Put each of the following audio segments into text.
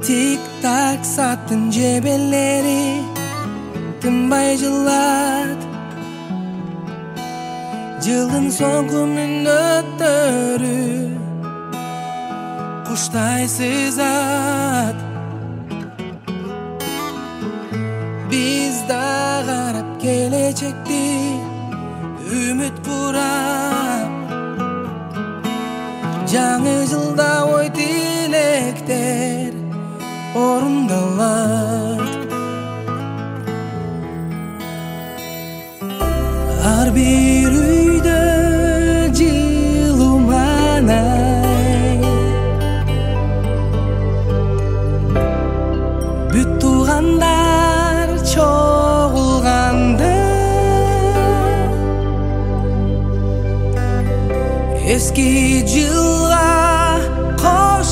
Tik tak saatin jebelleri tınbay жылат. Жылдын соңку мүнөттөрү куштайсыз ат. Биз да карап келечекти үмүт курап, жаңы жылда ой тилектер орундалат. Ар бир үйдө жылуу маанай, бүт туугандар чогулганда, эски жылга кош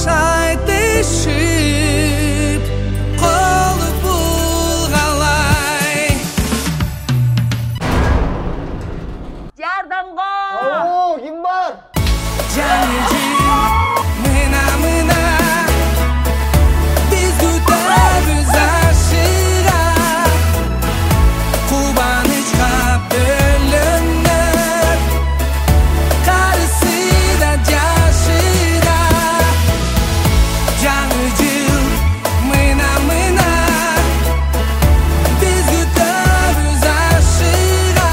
айтышып колу булгалай. Жардамга! Alo, kim var? жаңы жыл мына биз күтөбүз ашыга, кубанычка бөлөнөт карысы да жашы да. жаңы жыл мына биз күтөбүз ашыга,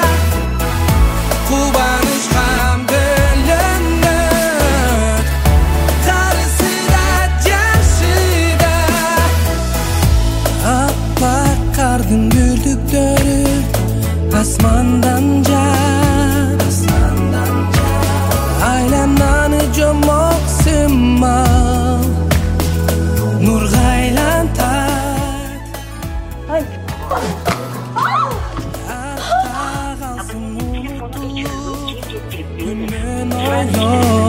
кубанычка бөлөнөт карысы да жашы да. Аппак кардын бүрдүктөрү асмандан жаап, айлананы жомок сымал нурга айлантат. Артта калсын унутуп күнөн ойлоо.